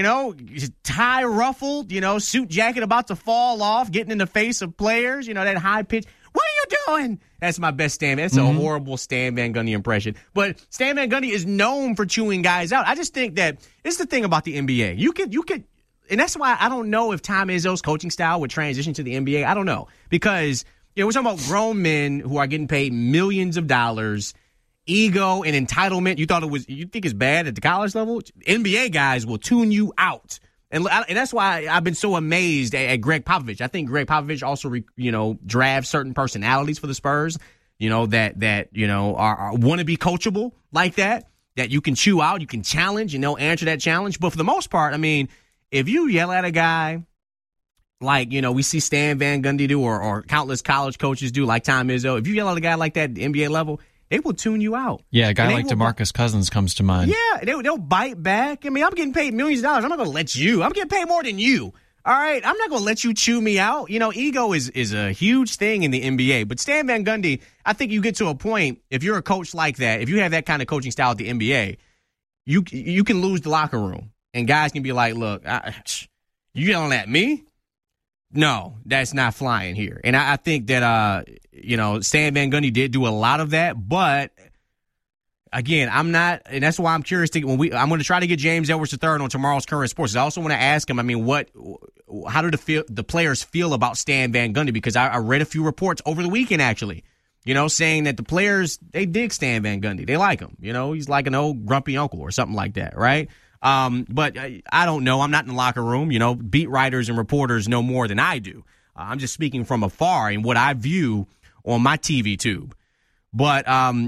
Tie ruffled, suit jacket about to fall off, getting in the face of players, that high pitch. What are you doing? That's my best Stan. That's a horrible Stan Van Gundy impression. But Stan Van Gundy is known for chewing guys out. I just think that it's the thing about the NBA. You could, and that's why I don't know if Tom Izzo's coaching style would transition to the NBA. I don't know. Because, we're talking about grown men who are getting paid millions of dollars. Ego and entitlement, you think it's bad at the college level? NBA guys will tune you out. And that's why I've been so amazed at Greg Popovich. I think Greg Popovich also, drafts certain personalities for the Spurs, that are want to be coachable like that you can chew out, you can challenge, and they'll answer that challenge. But for the most part, I mean, if you yell at a guy like, we see Stan Van Gundy do or countless college coaches do like Tom Izzo, if you yell at a guy like that at the NBA level, they will tune you out. Yeah, a guy like DeMarcus Cousins comes to mind. Yeah, they'll bite back. I mean, I'm getting paid millions of dollars. I'm not going to let you. I'm getting paid more than you. All right? I'm not going to let you chew me out. Ego is a huge thing in the NBA. But Stan Van Gundy, I think you get to a point, if you're a coach like that, if you have that kind of coaching style at the NBA, you can lose the locker room. And guys can be like, look, you yelling at me? No, that's not flying here. And I think that, Stan Van Gundy did do a lot of that. But, again, I'm not – and that's why I'm curious. I'm going to try to get James Edwards III on tomorrow's Current Sports. I also want to ask him, I mean, how do the players feel about Stan Van Gundy? Because I read a few reports over the weekend, actually, saying that the players, they dig Stan Van Gundy. They like him. He's like an old grumpy uncle or something like that, right? But I don't know. I'm not in the locker room. Beat writers and reporters know more than I do. I'm just speaking from afar and what I view on my TV tube. But,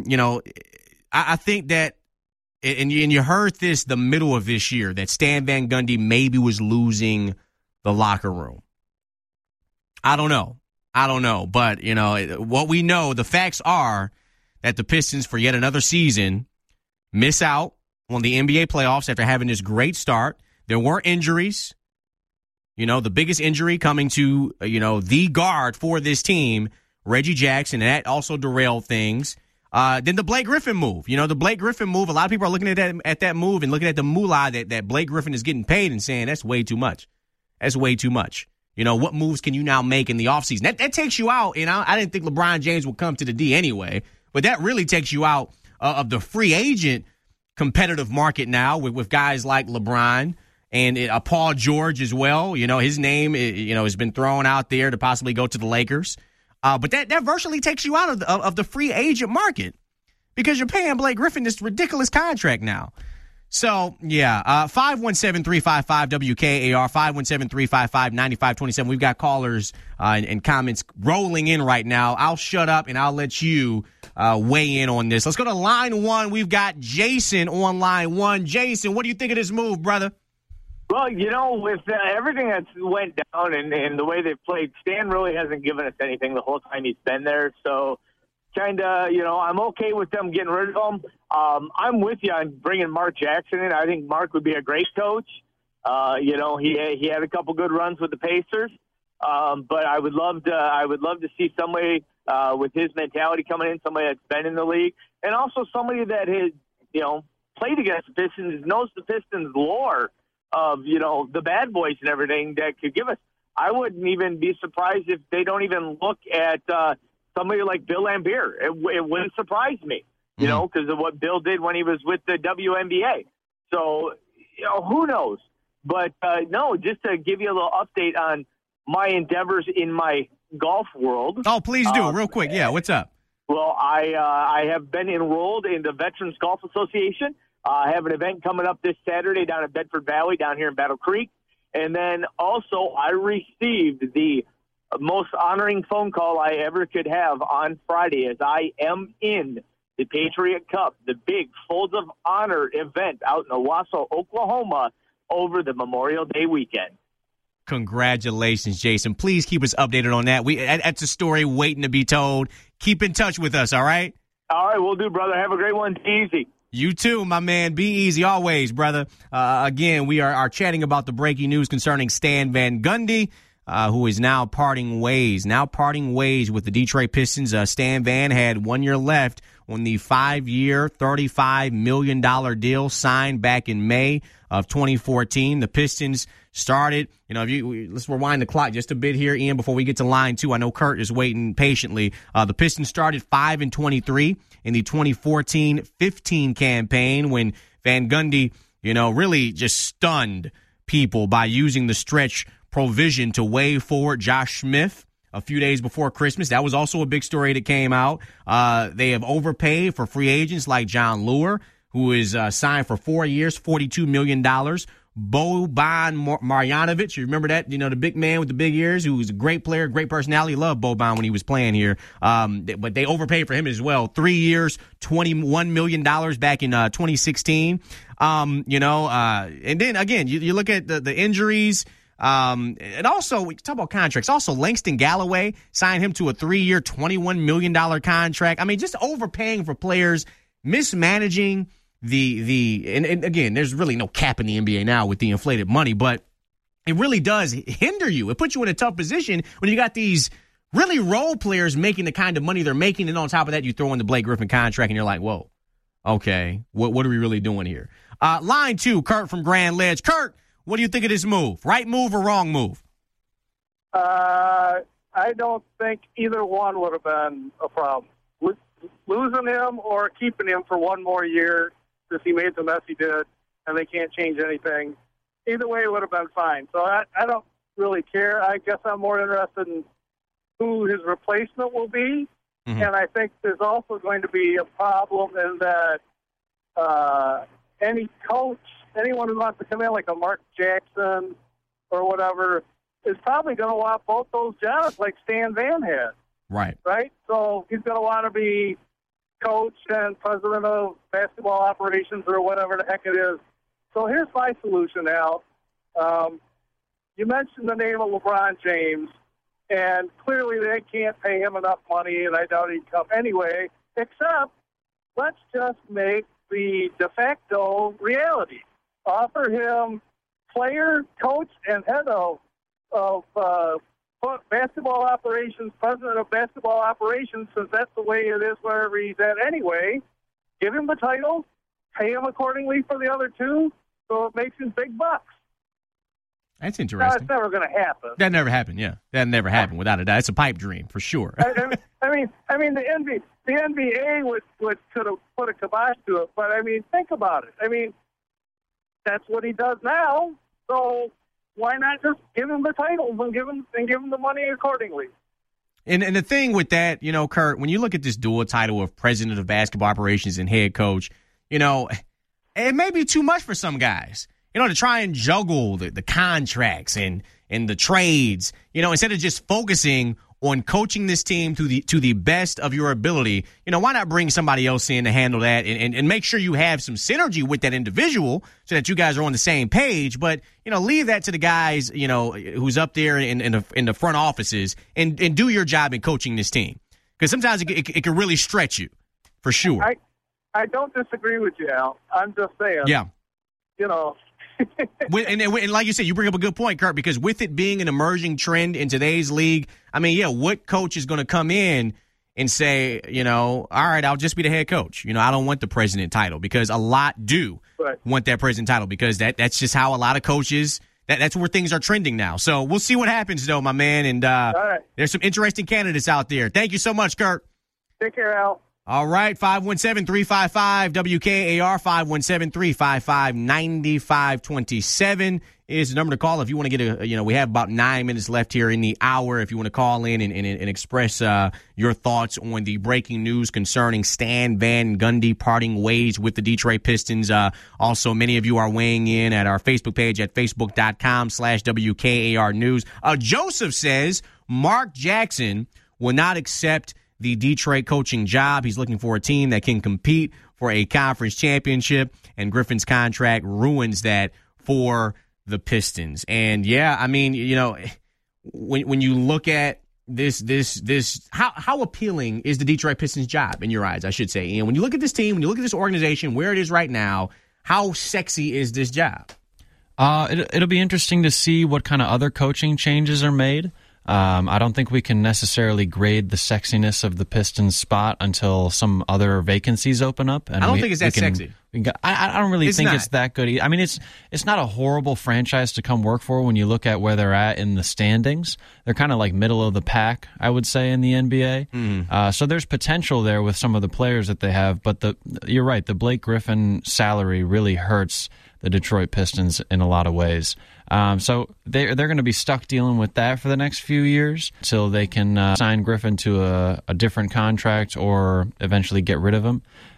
I think that, and you heard this the middle of this year, that Stan Van Gundy maybe was losing the locker room. I don't know. But, what we know, the facts are that the Pistons, for yet another season, miss out on the NBA playoffs after having this great start. There were injuries. The biggest injury coming to, the guard for this team, Reggie Jackson, and that also derailed things. Then the Blake Griffin move. The Blake Griffin move, a lot of people are looking at that move and looking at the moolah that Blake Griffin is getting paid and saying that's way too much. That's way too much. What moves can you now make in the offseason? That takes you out, and I didn't think LeBron James would come to the D anyway, but that really takes you out of the free agent competitive market now with guys like LeBron and Paul George as well. His name, has been thrown out there to possibly go to the Lakers. But that virtually takes you out of the free agent market because you're paying Blake Griffin this ridiculous contract now. So, yeah, 517-355-WKAR, 517-355-9527. We've got callers and comments rolling in right now. I'll shut up and I'll let you weigh in on this. Let's go to line one. We've got Jason on line one. Jason, what do you think of this move, brother? Well, with everything that's went down and the way they've played, Stan really hasn't given us anything the whole time he's been there. So kind of, I'm okay with them getting rid of him. I'm with you on bringing Mark Jackson in. I think Mark would be a great coach. He had a couple good runs with the Pacers. But I would love to see somebody with his mentality coming in, somebody that's been in the league, and also somebody that has, played against the Pistons, knows the Pistons lore of, the bad boys and everything that could give us. I wouldn't even be surprised if they don't even look at somebody like Bill Laimbeer. It wouldn't surprise me, because of what Bill did when he was with the WNBA. So, who knows? But, no, just to give you a little update on my endeavors in my golf world. Oh, please do, real quick. Yeah, what's up? Well, I have been enrolled in the Veterans Golf Association. I have an event coming up this Saturday down at Bedford Valley, down here in Battle Creek. And then also I received the most honoring phone call I ever could have on Friday as I am in the Patriot Cup, the big Folds of Honor event out in Owasso, Oklahoma, over the Memorial Day weekend. Congratulations, Jason. Please keep us updated on that. That's a story waiting to be told. Keep in touch with us, all right? All right, we'll do, brother. Have a great one. Be easy. You too, my man. Be easy always, brother. Again, we are chatting about the breaking news concerning Stan Van Gundy, who is now parting ways with the Detroit Pistons. Stan Van had 1 year left on the 5-year, $35 million deal signed back in May of 2014. The Pistons started, let's rewind the clock just a bit here, Ian, before we get to line 2. I know Kurt is waiting patiently. The Pistons started 5-23 in the 2014-15 campaign when Van Gundy, really just stunned people by using the stretch provision to waive forward Josh Smith a few days before Christmas. That was also a big story that came out. They have overpaid for free agents like John Lure, who is signed for 4 years, $42 million. Boban Marjanovic, you remember that? The big man with the big ears who was a great player, great personality. Loved Boban when he was playing here. But they overpaid for him as well. 3 years, $21 million back in 2016. And then, again, you look at the injuries. And also, we talk about contracts. Also, Langston Galloway signed him to a 3-year, $21 million contract. I mean, just overpaying for players, mismanaging and again, there's really no cap in the NBA now with the inflated money, but it really does hinder you. It puts you in a tough position when you got these really role players making the kind of money they're making, and on top of that, you throw in the Blake Griffin contract, and you're like, whoa, okay, what are we really doing here? Line 2, Kurt from Grand Ledge. Kurt, what do you think of this move? Right move or wrong move? I don't think either one would have been a problem. Losing him or keeping him for one more year, since he made the mess he did, and they can't change anything. Either way, it would have been fine. So I don't really care. I guess I'm more interested in who his replacement will be. Mm-hmm. And I think there's also going to be a problem in that any coach, anyone who wants to come in, like a Mark Jackson or whatever, is probably going to want both those jobs like Stan Van had. Right. So he's going to want to be coach and president of basketball operations or whatever the heck it is. So here's my solution, Al. You mentioned the name of LeBron James, and clearly they can't pay him enough money, and I doubt he'd come anyway, except let's just make the de facto reality. Offer him player, coach, and head of basketball operations, president of basketball operations, since that's the way it is wherever he's at anyway. Give him the title, pay him accordingly for the other two, so it makes him big bucks. That's interesting. No, it's never going to happen. That never happened, yeah. That never happened, without a doubt. It's a pipe dream, for sure. I mean, the NBA could have put a kibosh to it, but, think about it. That's what he does now, so why not just give him the titles and give him the money accordingly? And the thing with that, Kurt, when you look at this dual title of president of basketball operations and head coach, it may be too much for some guys, to try and juggle the contracts and the trades, instead of just focusing on coaching this team to the best of your ability, why not bring somebody else in to handle that and make sure you have some synergy with that individual so that you guys are on the same page. But, leave that to the guys, who's up there in the front offices and do your job in coaching this team. Because sometimes it can really stretch you, for sure. I don't disagree with you, Al. I'm just saying. Yeah. And like you said, you bring up a good point, Kurt, because with it being an emerging trend in today's league, what coach is going to come in and say, all right, I'll just be the head coach. I don't want the president title, because a lot do want that president title, because that's just how a lot of coaches, that's where things are trending now. So we'll see what happens, though, my man. And all right. There's some interesting candidates out there. Thank you so much, Kurt. Take care, Al. All right, 517-355-WKAR, 517-355-9527 is the number to call if you want to get we have about 9 minutes left here in the hour if you want to call in and express your thoughts on the breaking news concerning Stan Van Gundy parting ways with the Detroit Pistons. Also, many of you are weighing in at our Facebook page at facebook.com/WKAR News. Joseph says Mark Jackson will not accept the Detroit coaching job. He's looking for a team that can compete for a conference championship, and Griffin's contract ruins that for the Pistons. And when you look at this, how appealing is the Detroit Pistons job in your eyes, I should say? And when you look at this team, when you look at this organization, where it is right now, how sexy is this job? It'll be interesting to see what kind of other coaching changes are made. I don't think we can necessarily grade the sexiness of the Pistons spot until some other vacancies open up. And I don't think it's that sexy. I don't really think it's that good. I mean, it's not a horrible franchise to come work for when you look at where they're at in the standings. They're kind of like middle of the pack, I would say, in the NBA. Mm-hmm. So there's potential there with some of the players that they have. But you're right, the Blake Griffin salary really hurts the Detroit Pistons in a lot of ways. So they're going to be stuck dealing with that for the next few years until they can sign Griffin to a different contract or eventually get rid of him.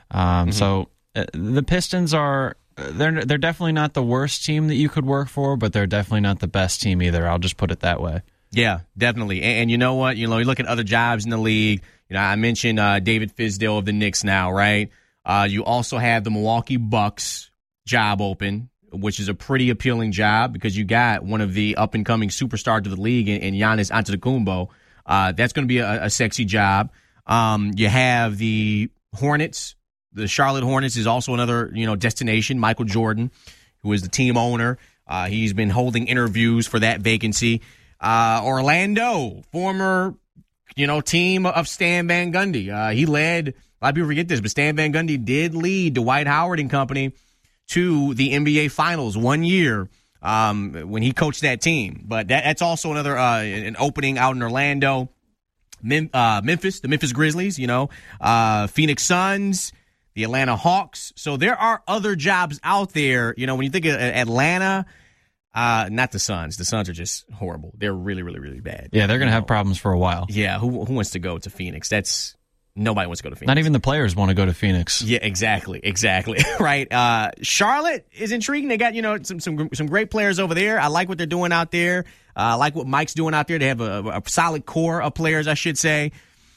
So the Pistons they're definitely not the worst team that you could work for, but they're definitely not the best team either. I'll just put it that way. Yeah, definitely. And you know what? You look at other jobs in the league. I mentioned David Fizdale of the Knicks now, right? You also have the Milwaukee Bucks job open, which is a pretty appealing job because you got one of the up-and-coming superstars of the league in Giannis Antetokounmpo. That's going to be a sexy job. You have the Hornets. The Charlotte Hornets is also another, destination. Michael Jordan, who is the team owner, he's been holding interviews for that vacancy. Orlando, former, team of Stan Van Gundy. He led, a lot of people forget this, but Stan Van Gundy did lead Dwight Howard and company to the NBA Finals 1 year when he coached that team. But that's also another an opening out in Orlando. Memphis, the Memphis Grizzlies, Phoenix Suns, the Atlanta Hawks. So there are other jobs out there. When you think of Atlanta, not the Suns. The Suns are just horrible. They're really, really, really bad. Yeah, they're going to have problems for a while. Yeah, who wants to go to Phoenix? Nobody wants to go to Phoenix. Not even the players want to go to Phoenix. Yeah, exactly, right. Charlotte is intriguing. They got some great players over there. I like what they're doing out there. I like what Mike's doing out there. They have a solid core of players, I should say.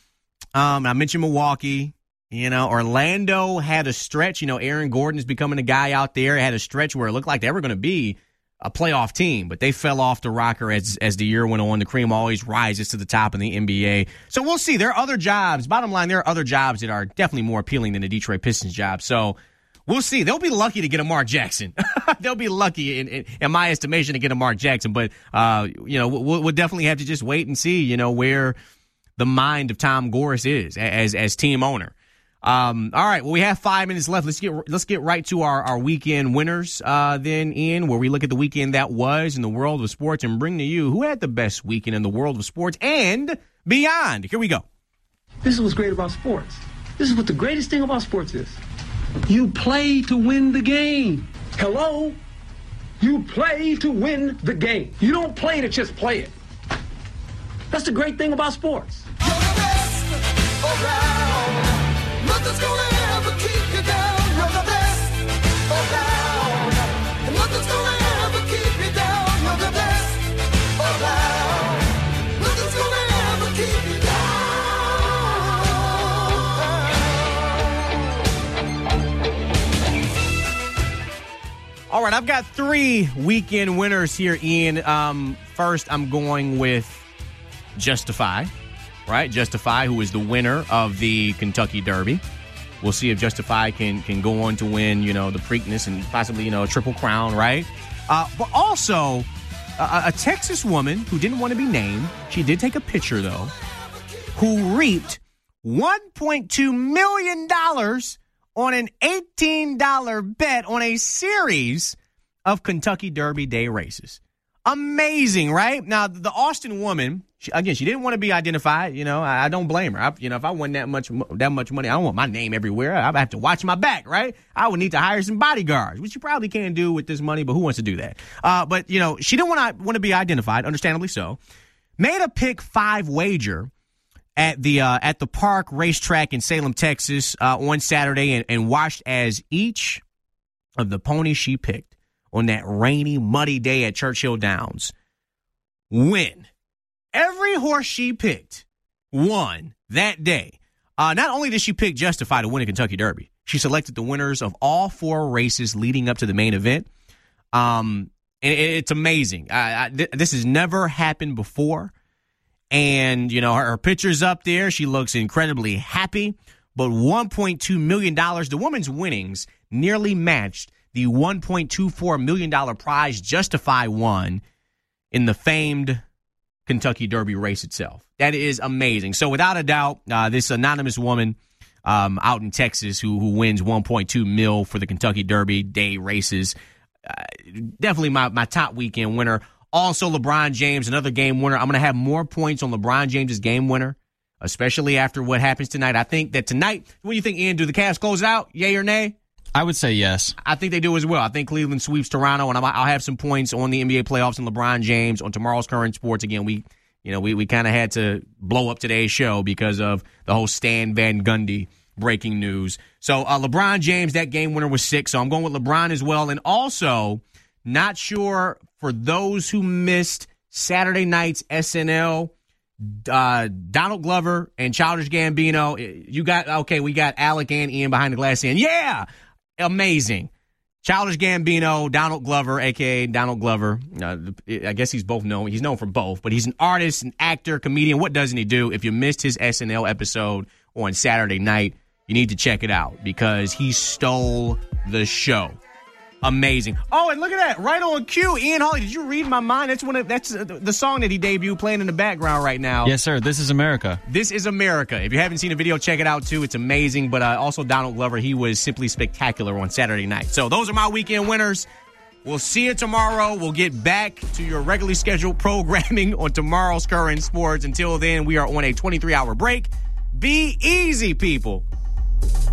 I mentioned Milwaukee. Orlando had a stretch. Aaron Gordon is becoming a guy out there. Had a stretch where it looked like they were going to be a playoff team, but they fell off the rocker as the year went on. The cream always rises to the top in the NBA. So we'll see. There are other jobs. Bottom line, there are other jobs that are definitely more appealing than the Detroit Pistons job. So we'll see. They'll be lucky to get a Mark Jackson. They'll be lucky, in my estimation, to get a Mark Jackson. But, we'll definitely have to just wait and see, where the mind of Tom Gores is as team owner. All right. Well, we have 5 minutes left. Let's get right to our weekend winners, then, Ian, where we look at the weekend that was in the world of sports and bring to you who had the best weekend in the world of sports and beyond. Here we go. This is what's great about sports. This is what the greatest thing about sports is. You play to win the game. Hello? You play to win the game. You don't play to just play it. That's the great thing about sports. You're the best around. Nothing's gonna ever keep you down. You're the best around. And nothing's gonna ever keep you down. You're the best around. Nothing's gonna ever keep you All right, I've got 3 weekend winners here, Ian. First, I'm going with Justify, right? Justify, who is the winner of the Kentucky Derby. We'll see if Justify can go on to win, the Preakness and possibly, a Triple Crown, right? But also, a Texas woman who didn't want to be named, she did take a picture, though, who reaped $1.2 million on an $18 bet on a series of Kentucky Derby Day races. Amazing, right? Now, the Austin woman, she didn't want to be identified. I don't blame her. If I won that much money, I don't want my name everywhere. I have to watch my back, right? I would need to hire some bodyguards, which you probably can do with this money, but who wants to do that? But she didn't want to be identified, understandably so. Made a pick 5 wager at the Park Racetrack in Salem, Texas, on Saturday, and watched as each of the ponies she picked on that rainy, muddy day at Churchill Downs win. Every horse she picked won that day. Not only did she pick Justify to win a Kentucky Derby, she selected the winners of all 4 races leading up to the main event. And it's amazing. This has never happened before. And, her picture's up there. She looks incredibly happy. But $1.2 million, the woman's winnings nearly matched the $1.24 million prize Justify won in the famed Kentucky Derby race itself. That is amazing. So without a doubt, this anonymous woman out in Texas who wins $1.2 million for the Kentucky Derby Day races, definitely my top weekend winner. Also, LeBron James, another game winner. I'm going to have more points on LeBron James's game winner, especially after what happens tonight. I think that tonight, what do you think, Ian? Do the Cavs close it out? Yay or nay? I would say yes. I think they do as well. I think Cleveland sweeps Toronto, and I'll have some points on the NBA playoffs and LeBron James on tomorrow's Current Sports. Again, we kind of had to blow up today's show because of the whole Stan Van Gundy breaking news. So LeBron James, that game winner was 6, so I'm going with LeBron as well. And also, not sure for those who missed Saturday night's SNL, Donald Glover and Childish Gambino. We got Alec and Ian behind the glass saying, yeah, amazing. Childish Gambino, Donald Glover, a.k.a. Donald Glover. I guess he's known for both, but he's an artist, an actor, comedian. What doesn't he do? If you missed his SNL episode on Saturday night, you need to check it out because he stole the show. Amazing. Oh, and look at that. Right on cue. Ian Hawley, did you read my mind? That's the song that he debuted playing in the background right now. Yes, sir. This is America. This is America. If you haven't seen the video, check it out, too. It's amazing. But also Donald Glover, he was simply spectacular on Saturday night. So those are my weekend winners. We'll see you tomorrow. We'll get back to your regularly scheduled programming on tomorrow's Current Sports. Until then, we are on a 23-hour break. Be easy, people.